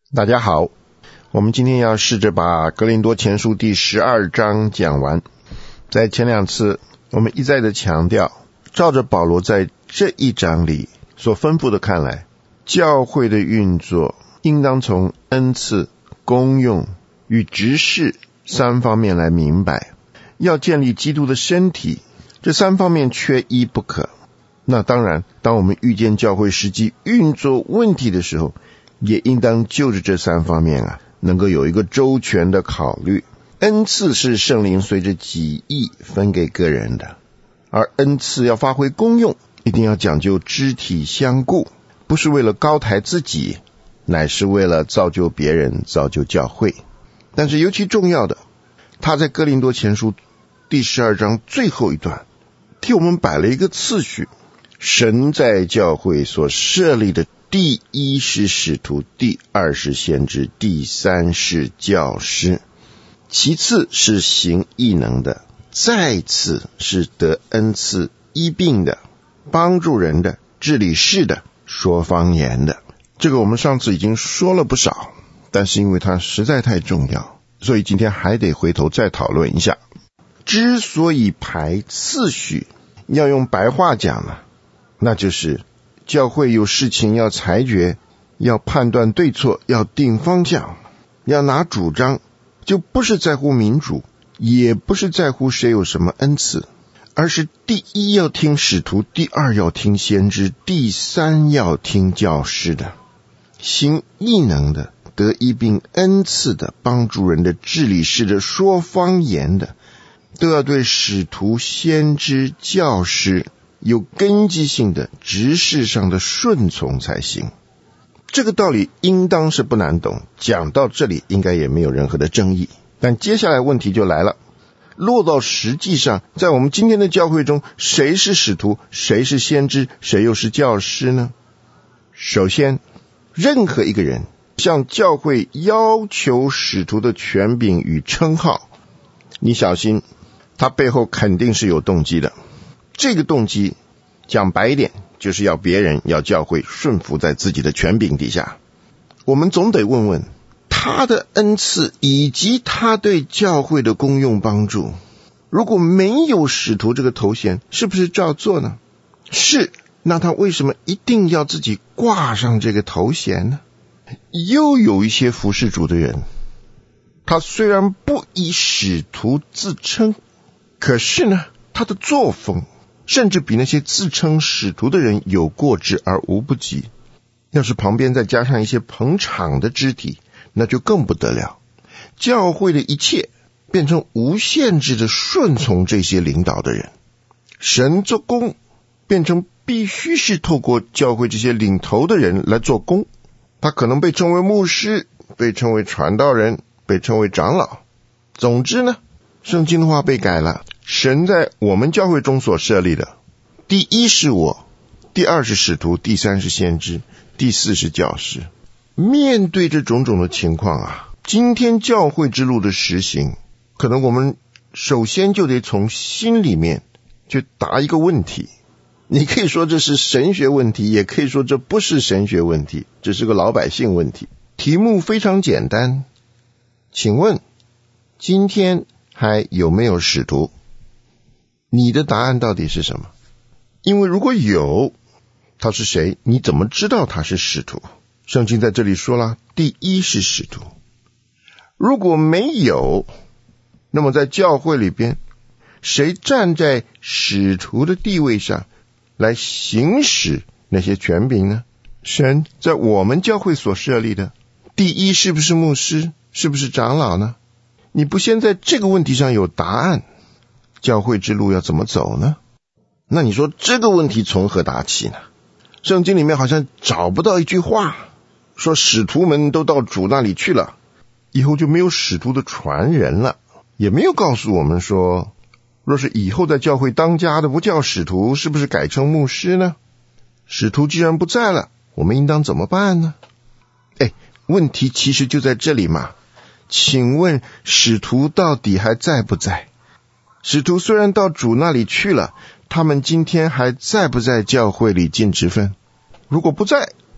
大家好，我们今天要试着把哥林多前书第12章讲完。在前两次我们一再的强调，照着保罗在这一章里所吩咐的看来，教会的运作应当从恩赐、功用与执事三方面来明白。要建立基督的身体，这三方面缺一不可。那当然，当我们遇见教会实际运作问题的时候，也应当就着这三方面能够有一个周全的考虑。恩赐是圣灵随着己意分给个人的，而恩赐要发挥功用，一定要讲究肢体相顾，不是为了高抬自己，乃是为了造就别人，造就教会。但是尤其重要的，他在哥林多前书第12章最后一段替我们摆了一个次序。神在教会所设立的第一是使徒，第二是先知，第三是教师，其次是行异能的，再次是得恩赐医病的，帮助人的，治理事的，说方言的。这个我们上次已经说了不少，但是因为它实在太重要，所以今天还得回头再讨论一下。之所以排次序，要用白话讲呢，那就是教会有事情要裁决，要判断对错，要定方向，要拿主张，就不是在乎民主，也不是在乎谁有什么恩赐，而是第一要听使徒，第二要听先知，第三要听教师的，行异能的，得医病恩赐的，帮助人的，治理事的，说方言的，都要对使徒、先知、教师有根基性的执事上的顺从才行。这个道理应当是不难懂，讲到这里应该也没有任何的争议。但接下来问题就来了，落到实际上，在我们今天的教会中，谁是使徒，谁是先知，谁又是教师呢？首先，任何一个人向教会要求使徒的权柄与称号，你小心，他背后肯定是有动机的。这个动机讲白一点，就是要别人，要教会顺服在自己的权柄底下。我们总得问问，他的恩赐以及他对教会的功用帮助，如果没有使徒这个头衔，是不是照做呢？是，那他为什么一定要自己挂上这个头衔呢？又有一些服侍主的人，他虽然不以使徒自称，可是呢，他的作风甚至比那些自称使徒的人有过之而无不及。要是旁边再加上一些捧场的肢体，那就更不得了。教会的一切变成无限制的顺从这些领导的人，神做工变成必须是透过教会这些领头的人来做工。他可能被称为牧师，被称为传道人，被称为长老。总之呢，圣经的话被改了，神在我们教会中所设立的，第一是我，第二是使徒，第三是先知，第四是教师。面对这种种的情况今天教会之路的实行，可能我们首先就得从心里面去答一个问题。你可以说这是神学问题，也可以说这不是神学问题，这是个老百姓问题。题目非常简单，请问今天还有没有使徒？你的答案到底是什么？因为如果有，他是谁？你怎么知道他是使徒？圣经在这里说了，第一是使徒。如果没有，那么在教会里边，谁站在使徒的地位上来行使那些权柄呢？神在我们教会所设立的，第一是不是牧师？是不是长老呢？你不先在这个问题上有答案，教会之路要怎么走呢？那你说这个问题从何答起呢？圣经里面好像找不到一句话说使徒们都到主那里去了，以后就没有使徒的传人了，也没有告诉我们说，若是以后在教会当家的不叫使徒，是不是改成牧师呢？使徒既然不在了，我们应当怎么办呢？问题其实就在这里嘛。请问使徒到底还在不在？使徒虽然到主那里去了，他们今天还在不在教会里尽职分？如果不在，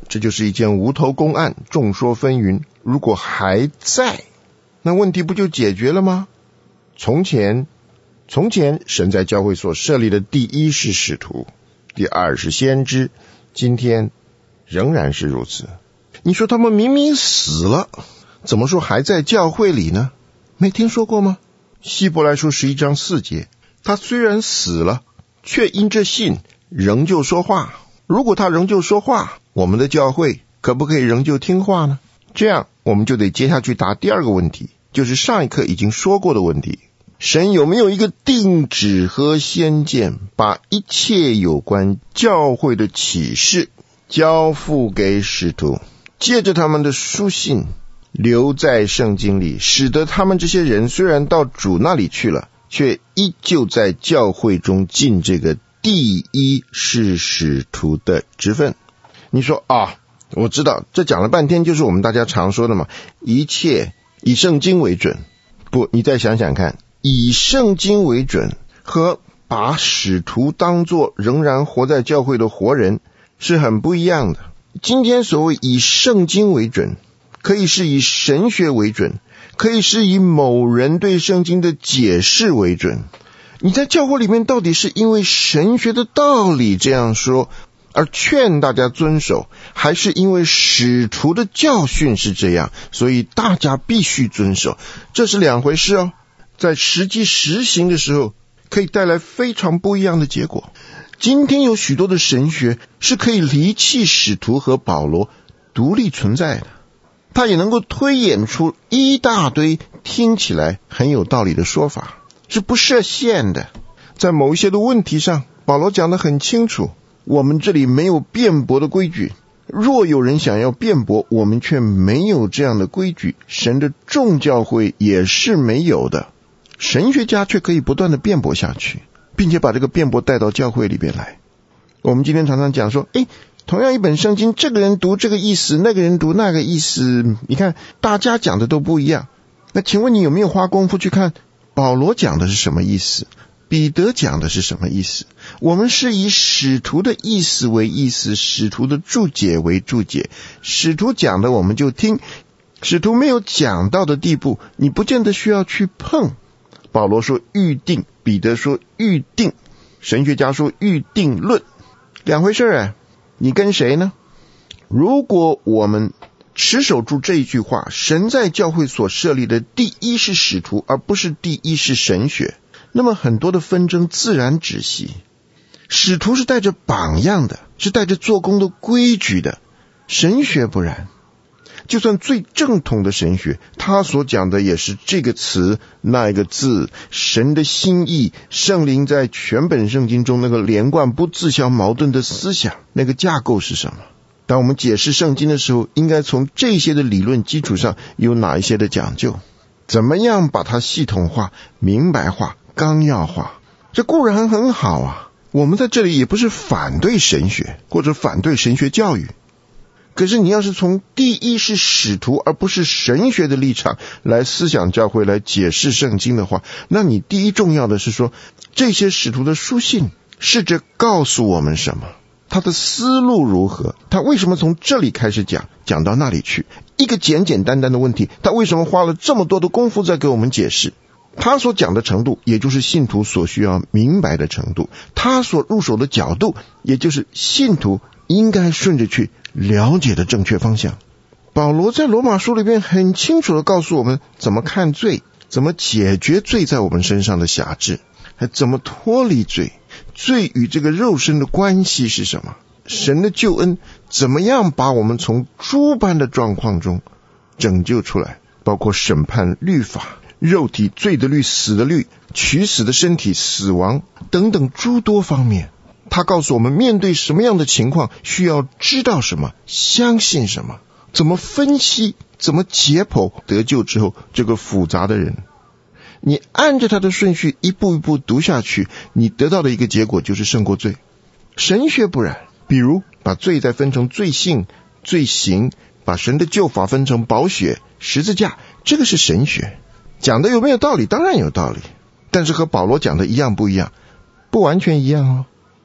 这就是一件无头公案，众说纷纭。如果还在，那问题不就解决了吗？从前神在教会所设立的第一是使徒，第二是先知，今天仍然是如此。你说他们明明死了，怎么说还在教会里呢？没听说过吗？希伯来书11章4节，他虽然死了，却因着信仍旧说话。如果他仍旧说话，我们的教会可不可以仍旧听话呢？这样我们就得接下去答第二个问题，就是上一课已经说过的问题。神有没有一个定旨和先见，把一切有关教会的启示交付给使徒，借着他们的书信留在圣经里，使得他们这些人虽然到主那里去了，却依旧在教会中尽这个第一是使徒的职分。你说我知道，这讲了半天就是我们大家常说的嘛，一切以圣经为准。不，你再想想看，以圣经为准和把使徒当作仍然活在教会的活人是很不一样的。今天所谓以圣经为准，可以是以神学为准，可以是以某人对圣经的解释为准。你在教会里面到底是因为神学的道理这样说而劝大家遵守，还是因为使徒的教训是这样，所以大家必须遵守？这是两回事哦。在实际实行的时候，可以带来非常不一样的结果。今天有许多的神学是可以离弃使徒和保罗独立存在的，他也能够推演出一大堆听起来很有道理的说法，是不设限的。在某一些的问题上，保罗讲得很清楚，我们这里没有辩驳的规矩，若有人想要辩驳，我们却没有这样的规矩，神的众教会也是没有的。神学家却可以不断的辩驳下去，并且把这个辩驳带到教会里边来。我们今天常常讲说，同样一本圣经，这个人读这个意思，那个人读那个意思，你看大家讲的都不一样。那请问你有没有花功夫去看保罗讲的是什么意思，彼得讲的是什么意思？我们是以使徒的意思为意思，使徒的注解为注解，使徒讲的我们就听，使徒没有讲到的地步，你不见得需要去碰。保罗说预定，彼得说预定，神学家说预定论，两回事你跟谁呢？如果我们持守住这一句话，神在教会所设立的第一是使徒，而不是第一是神学，那么很多的纷争自然止息。使徒是带着榜样的，是带着做工的规矩的，神学不然。就算最正统的神学，他所讲的也是这个词那一个字，神的心意，圣灵在全本圣经中那个连贯不自相矛盾的思想，那个架构是什么？当我们解释圣经的时候，应该从这些的理论基础上有哪一些的讲究，怎么样把它系统化、明白化、纲要化，这固然很好啊。我们在这里也不是反对神学或者反对神学教育，可是你要是从第一是使徒而不是神学的立场来思想教会，来解释圣经的话，那你第一重要的是说，这些使徒的书信试着告诉我们什么，他的思路如何，他为什么从这里开始讲到那里去，一个简简单单的问题，他为什么花了这么多的功夫在给我们解释，他所讲的程度也就是信徒所需要明白的程度，他所入手的角度也就是信徒应该顺着去了解的正确方向。保罗在罗马书里面很清楚地告诉我们怎么看罪，怎么解决罪在我们身上的辖制，还怎么脱离罪，罪与这个肉身的关系是什么，神的救恩怎么样把我们从诸般的状况中拯救出来，包括审判、律法、肉体、罪的律、死的律、取死的身体、死亡等等诸多方面。他告诉我们面对什么样的情况需要知道什么，相信什么，怎么分析，怎么解剖得救之后这个复杂的人。你按着他的顺序一步一步读下去，你得到的一个结果就是胜过罪。神学不然，比如把罪再分成罪性、罪行，把神的救法分成宝血、十字架，这个是神学。讲的有没有道理？当然有道理，但是和保罗讲的一样不一样？不完全一样哦。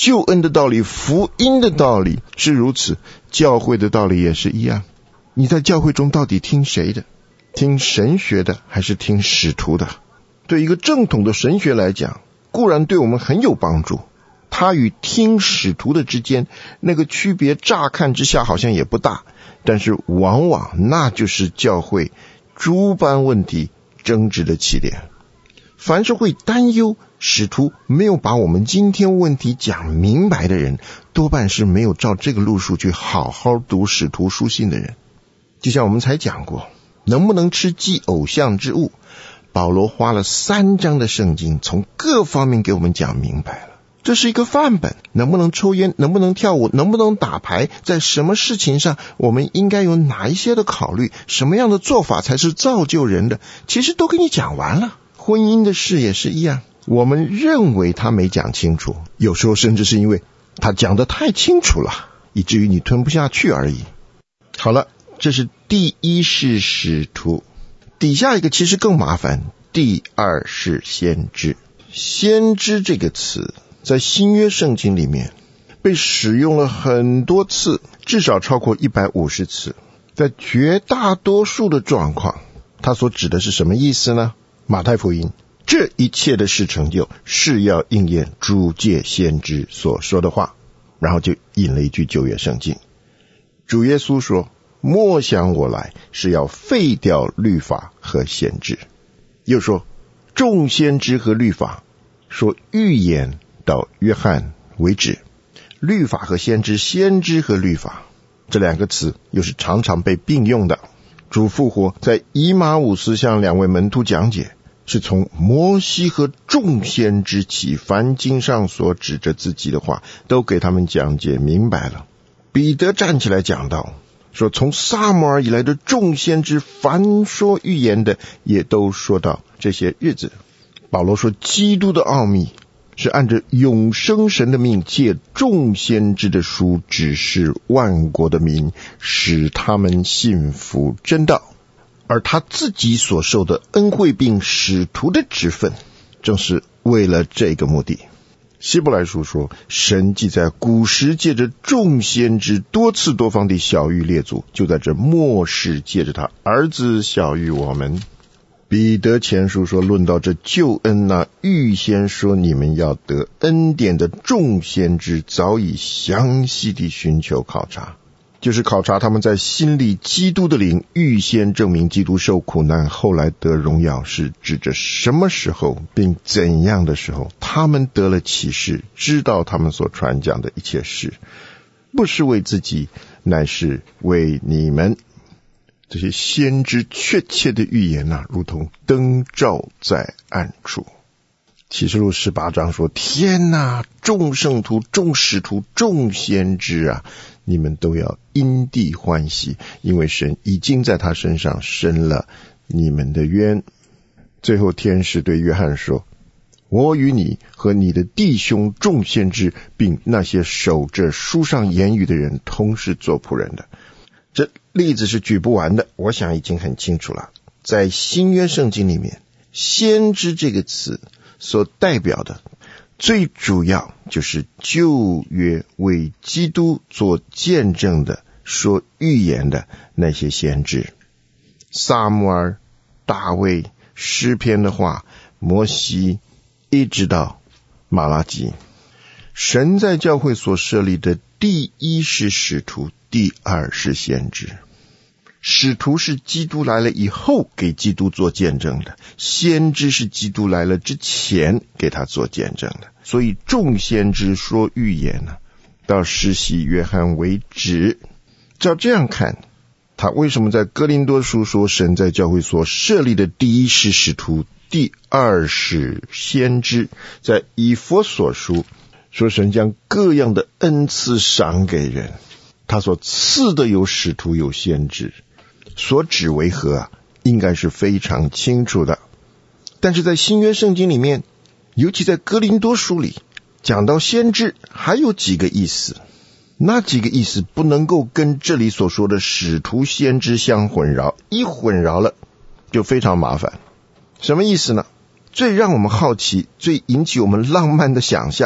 救恩的道理，福音的道理是如此，教会的道理也是一样。你在教会中到底听谁的？听神学的还是听使徒的？对一个正统的神学来讲，固然对我们很有帮助，它与听使徒的之间那个区别乍看之下好像也不大，但是往往那就是教会诸般问题争执的起点。凡是会担忧使徒没有把我们今天问题讲明白的人，多半是没有照这个路数去好好读使徒书信的人。就像我们才讲过，能不能吃祭偶像之物，保罗花了3章的圣经从各方面给我们讲明白了。这是一个范本，能不能抽烟，能不能跳舞，能不能打牌，在什么事情上我们应该有哪一些的考虑，什么样的做法才是造就人的，其实都给你讲完了。婚姻的事也是一样，我们认为他没讲清楚，有时候甚至是因为他讲得太清楚了，以至于你吞不下去而已。好了，这是第一是使徒，底下一个其实更麻烦，第2是先知。先知这个词在新约圣经里面被使用了很多次，至少超过150次。在绝大多数的状况，它所指的是什么意思呢？马太福音，这一切的事成就，是要应验主借先知所说的话。然后就引了一句旧约圣经，主耶稣说，莫想我来是要废掉律法和先知。又说，众先知和律法说预言到约翰为止。律法和先知，先知和律法，这2个词又是常常被并用的。主复活在以马忤斯向2位门徒讲解，是从摩西和众先知起，凡经上所指着自己的话都给他们讲解明白了。彼得站起来讲道，说从撒母耳以来的众先知，凡说预言的也都说到这些日子。保罗说，基督的奥秘是按着永生神的命，借众先知的书指示万国的民，使他们信服真道。而他自己所受的恩惠并使徒的职分，正是为了这个目的。希伯来书说，神既在古时借着众先知多次多方地晓谕列祖，就在这末世借着他儿子晓谕我们。彼得前书说，论到这救恩那预先说你们要得恩典的众先知，早已详细地寻求考察，就是考察他们在心里基督的灵，预先证明基督受苦难后来得荣耀是指着什么时候并怎样的时候，他们得了启示，知道他们所传讲的一切事，不是为自己，乃是为你们。这些先知确切的预言如同灯照在暗处。启示录18章说，天哪，众圣徒、众使徒、众先知你们都要因地欢喜，因为神已经在他身上伸了你们的冤。最后天使对约翰说，我与你和你的弟兄众先知，并那些守着书上言语的人，同是做仆人的。这例子是举不完的，我想已经很清楚了。在新约圣经里面，先知这个词所代表的最主要就是旧约为基督做见证的，说预言的那些先知，撒母耳、大卫、诗篇的话，摩西，一直到马拉基。神在教会所设立的第一是使徒，第2是先知。使徒是基督来了以后给基督做见证的，先知是基督来了之前给他做见证的。所以众先知说预言到施洗约翰为止。照这样看，他为什么在哥林多书说神在教会所设立的第一是使徒，第2是先知，在以弗所书说神将各样的恩赐赏给人，他所赐的有使徒有先知，所指为何应该是非常清楚的。但是在新约圣经里面，尤其在哥林多书里讲到先知，还有几个意思，那几个意思不能够跟这里所说的使徒先知相混淆，一混淆了就非常麻烦。什么意思呢？最让我们好奇，最引起我们浪漫的想象，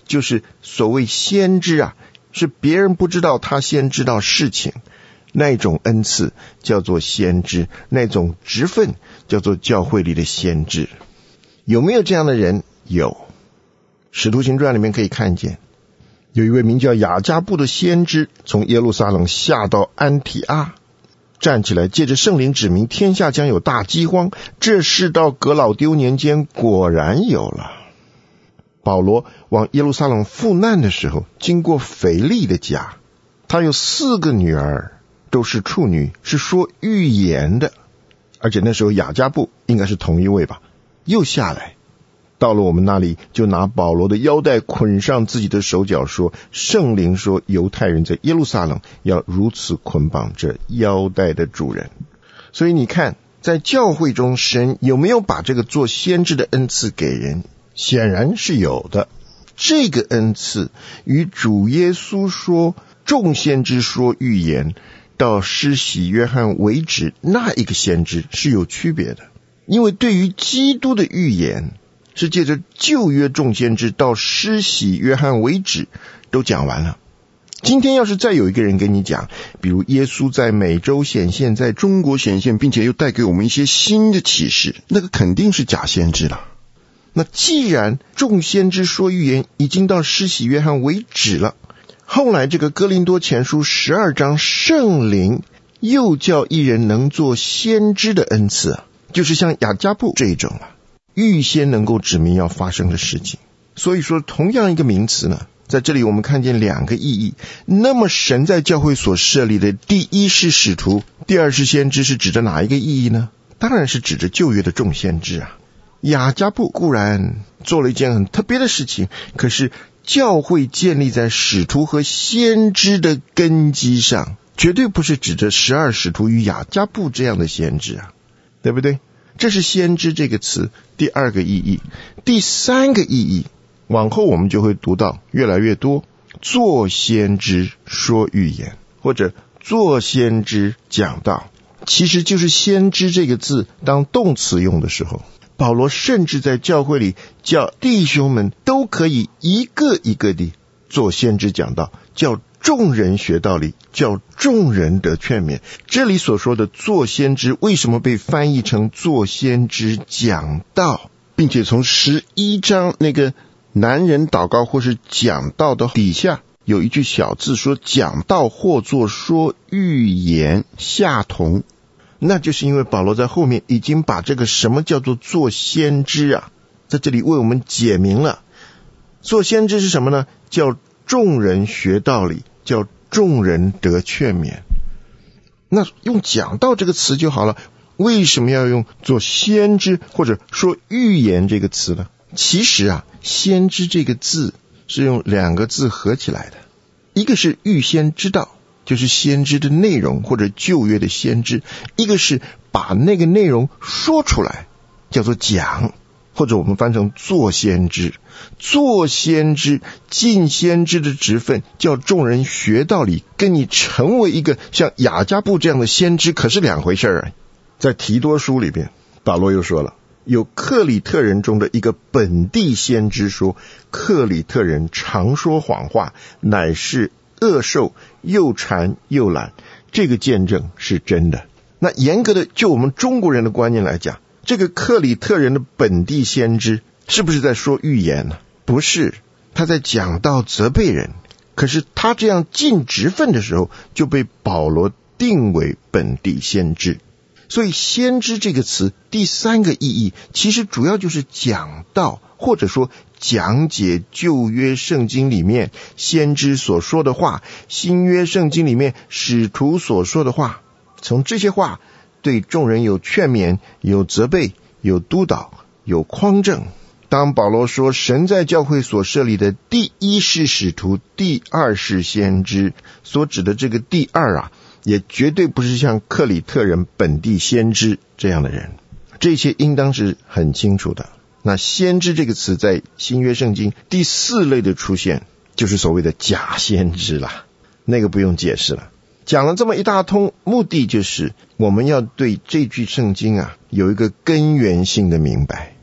就是所谓先知啊，是别人不知道他先知道事情，那种恩赐叫做先知，那种职分叫做教会里的先知。有没有这样的人？有。使徒行传里面可以看见，有一位名叫雅加布的先知从耶路撒冷下到安提阿，站起来借着圣灵指明天下将有大饥荒，这事到革老丢年间果然有了。保罗往耶路撒冷赴难的时候，经过腓利的家，他有4个女儿，都是处女，是说预言的，而且那时候雅加布应该是同一位吧，又下来到了我们那里，就拿保罗的腰带捆上自己的手脚，说圣灵说犹太人在耶路撒冷要如此捆绑这腰带的主人。所以你看，在教会中神有没有把这个做先知的恩赐给人？显然是有的。这个恩赐与主耶稣说众先知说预言到施洗约翰为止那一个先知是有区别的。因为对于基督的预言是借着旧约众先知到施洗约翰为止都讲完了。今天要是再有一个人跟你讲，比如耶稣在美洲显现，在中国显现，并且又带给我们一些新的启示，那个肯定是假先知了。那既然众先知说预言已经到施洗约翰为止了，后来这个哥林多前书12章圣灵又叫一人能做先知的恩赐啊，就是像雅加布这一种啊，预先能够指明要发生的事情。所以说同样一个名词呢，在这里我们看见2个意义。那么神在教会所设立的第一是使徒，第二是先知，是指着哪一个意义呢？当然是指着旧约的众先知啊。雅加布固然做了一件很特别的事情，可是教会建立在使徒和先知的根基上，绝对不是指着12使徒与雅加布这样的先知啊，对不对？这是先知这个词第2个意义。第3个意义往后我们就会读到越来越多，做先知说预言，或者做先知讲道，其实就是先知这个字当动词用的时候，保罗甚至在教会里叫弟兄们都可以一个一个地做先知讲道，叫众人学道理，叫众人得劝勉。这里所说的做先知为什么被翻译成做先知讲道，并且从11章那个男人祷告或是讲道的底下有一句小字说讲道或作说预言下同，那就是因为保罗在后面已经把这个什么叫做做先知啊，在这里为我们解明了。做先知是什么呢？叫众人学道理，叫众人得劝勉。那用讲道这个词就好了，为什么要用做先知或者说预言这个词呢？其实啊，先知这个字是用2个字合起来的，一个是预先知道，就是先知的内容或者旧约的先知，一个是把那个内容说出来，叫做讲，或者我们翻成做先知。做先知尽先知的职分，叫众人学道理，跟你成为一个像雅加布这样的先知可是2回事啊。在提多书里边，保罗又说了，有克里特人中的一个本地先知说，克里特人常说谎话，乃是恶兽，又馋又懒，这个见证是真的。那严格的就我们中国人的观念来讲，这个克里特人的本地先知是不是在说预言呢？不是，他在讲道责备人。可是他这样尽职分的时候，就被保罗定为本地先知。所以先知这个词第3个意义其实主要就是讲道，或者说讲解旧约圣经里面先知所说的话，新约圣经里面使徒所说的话，从这些话对众人有劝勉，有责备，有督导，有匡正。当保罗说神在教会所设立的第1是使徒，第2是先知，所指的这个第2啊，也绝对不是像克里特人本地先知这样的人，这些应当是很清楚的。那先知这个词在新约圣经第4类的出现，就是所谓的假先知啦，那个不用解释了。讲了这么一大通，目的就是我们要对这句圣经啊有一个根源性的明白。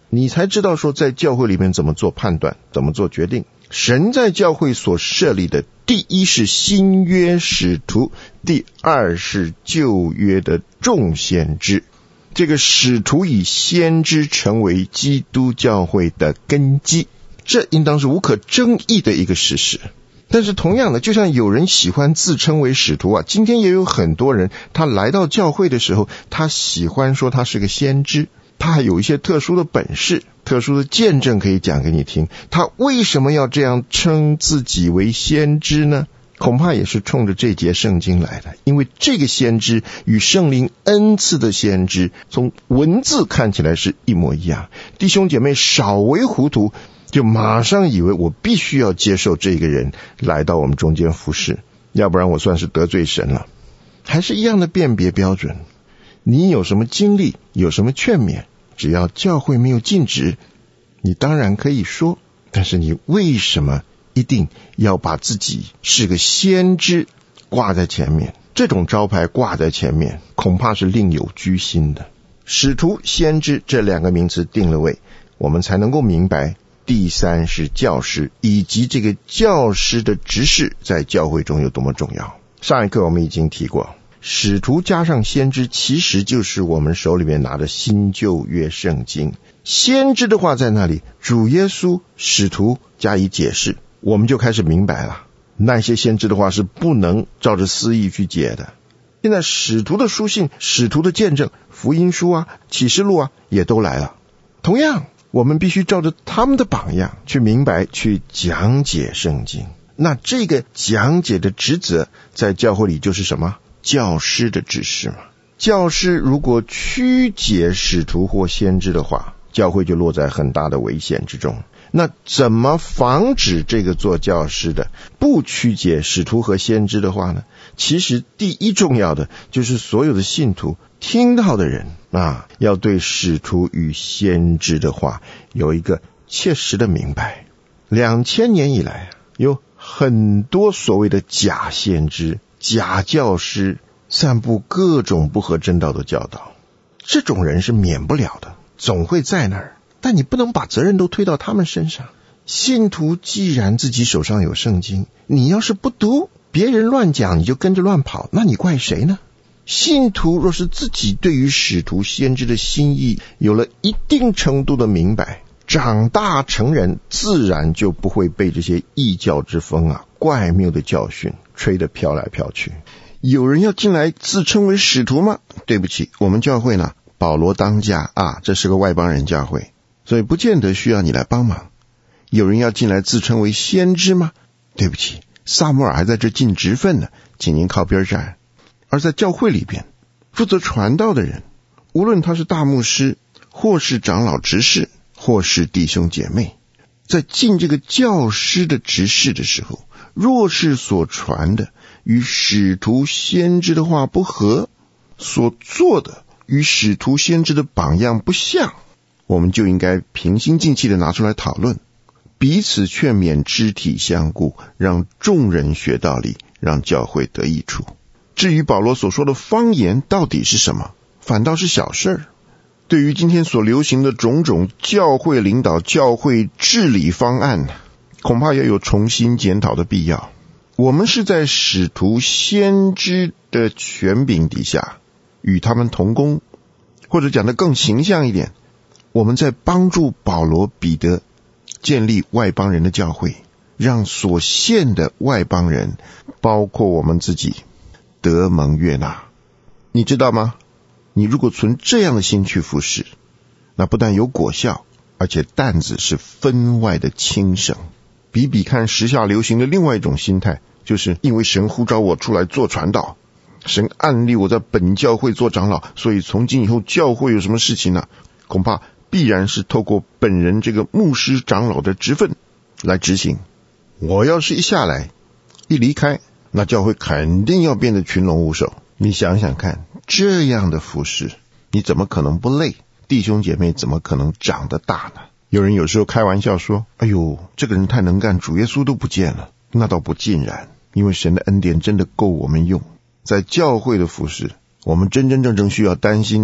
你才知道说在教会里面怎么做判断，怎么做决定。神在教会所设立的，第一是新约使徒，第二是旧约的众先知。这个使徒与先知成为基督教会的根基，这应当是无可争议的一个事实。但是同样的，就像有人喜欢自称为使徒今天也有很多人，他来到教会的时候，他喜欢说他是个先知，他还有一些特殊的本事，特殊的见证可以讲给你听。他为什么要这样称自己为先知呢？恐怕也是冲着这节圣经来的，因为这个先知与圣灵恩赐的先知从文字看起来是一模一样。弟兄姐妹稍微糊涂，就马上以为我必须要接受这个人来到我们中间服侍，要不然我算是得罪神了。还是一样的辨别标准，你有什么经历，有什么劝勉，只要教会没有禁止，你当然可以说，但是你为什么一定要把自己是个先知挂在前面？这种招牌挂在前面，恐怕是另有居心的。使徒、先知这两个名词定了位，我们才能够明白第三是教师，以及这个教师的职事在教会中有多么重要。上一课我们已经提过，使徒加上先知其实就是我们手里面拿的新旧约圣经。先知的话在那里，主耶稣、使徒加以解释，我们就开始明白了，那些先知的话是不能照着私意去解的。现在使徒的书信、使徒的见证、福音书启示录也都来了。同样，我们必须照着他们的榜样去明白，去讲解圣经。那这个讲解的职责在教会里就是什么？教师的指示嘛。教师如果曲解使徒或先知的话，教会就落在很大的危险之中。那怎么防止这个做教师的不曲解使徒和先知的话呢？其实第一重要的就是所有的信徒听到的人要对使徒与先知的话有一个切实的明白。2000年以来有很多所谓的假先知、假教师散布各种不合真道的教导，这种人是免不了的，总会在那儿，但你不能把责任都推到他们身上。信徒既然自己手上有圣经，你要是不读，别人乱讲你就跟着乱跑，那你怪谁呢？信徒若是自己对于使徒先知的心意有了一定程度的明白，长大成人，自然就不会被这些异教之风怪谬的教训吹得飘来飘去。有人要进来自称为使徒吗？对不起，我们教会呢，保罗当家这是个外邦人教会，所以不见得需要你来帮忙。有人要进来自称为先知吗？对不起，撒母耳还在这尽职分呢，请您靠边站。而在教会里边负责传道的人，无论他是大牧师，或是长老执事，或是弟兄姐妹，在尽这个教师的职事的时候，若是所传的与使徒先知的话不合，所做的与使徒先知的榜样不像，我们就应该平心静气的拿出来讨论，彼此劝勉，肢体相顾，让众人学道理，让教会得益处。至于保罗所说的方言到底是什么，反倒是小事。对于今天所流行的种种教会领导、教会治理方案，恐怕也有重新检讨的必要。我们是在使徒先知的权柄底下与他们同工，或者讲得更形象一点，我们在帮助保罗、彼得建立外邦人的教会，让所献的外邦人，包括我们自己，得蒙悦纳。你知道吗？你如果存这样的心去服侍，那不但有果效，而且担子是分外的轻省。比比看时下流行的另外一种心态，就是因为神呼召我出来做传道，神按立我在本教会做长老，所以从今以后教会有什么事情呢，恐怕必然是透过本人这个牧师长老的职分来执行。我要是一下来一离开，那教会肯定要变得群龙无首。你想想看，这样的服侍你怎么可能不累？弟兄姐妹怎么可能长得大呢？有人有时候开玩笑说，哎呦，这个人太能干，主耶稣都不见了。那倒不尽然，因为神的恩典真的够我们用。在教会的服侍，我们真真正正需要担心的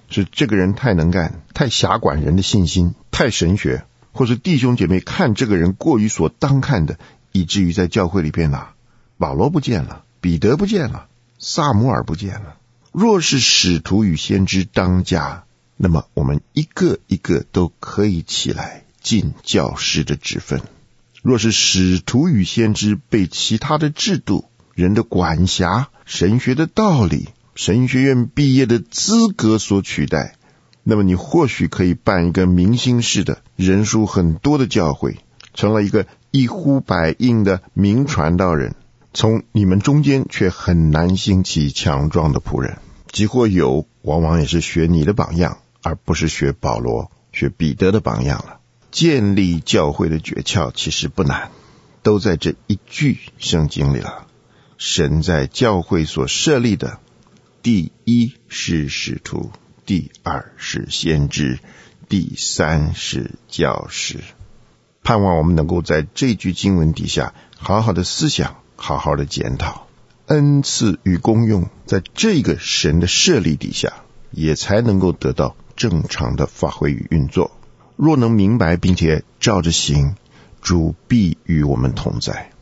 是这个人太能干，太辖管人的信心，太神学，或是弟兄姐妹看这个人过于所当看的，以至于在教会里边保罗不见了，彼得不见了，撒母耳不见了。若是使徒与先知当家，那么我们一个一个都可以起来尽教师的职分。若是使徒与先知被其他的制度、人的管辖、神学的道理、神学院毕业的资格所取代，那么你或许可以办一个明星式的人数很多的教会，成了一个一呼百应的名传道人，从你们中间却很难兴起强壮的仆人，即或有，往往也是学你的榜样，而不是学保罗、学彼得的榜样了。建立教会的诀窍其实不难，都在这一句圣经里了。神在教会所设立的，第一是使徒，第二是先知，第三是教师。盼望我们能够在这句经文底下好好的思想，好好的检讨，恩赐与功用在这个神的设立底下，也才能够得到正常的发挥与运作。若能明白并且照着行，主必与我们同在。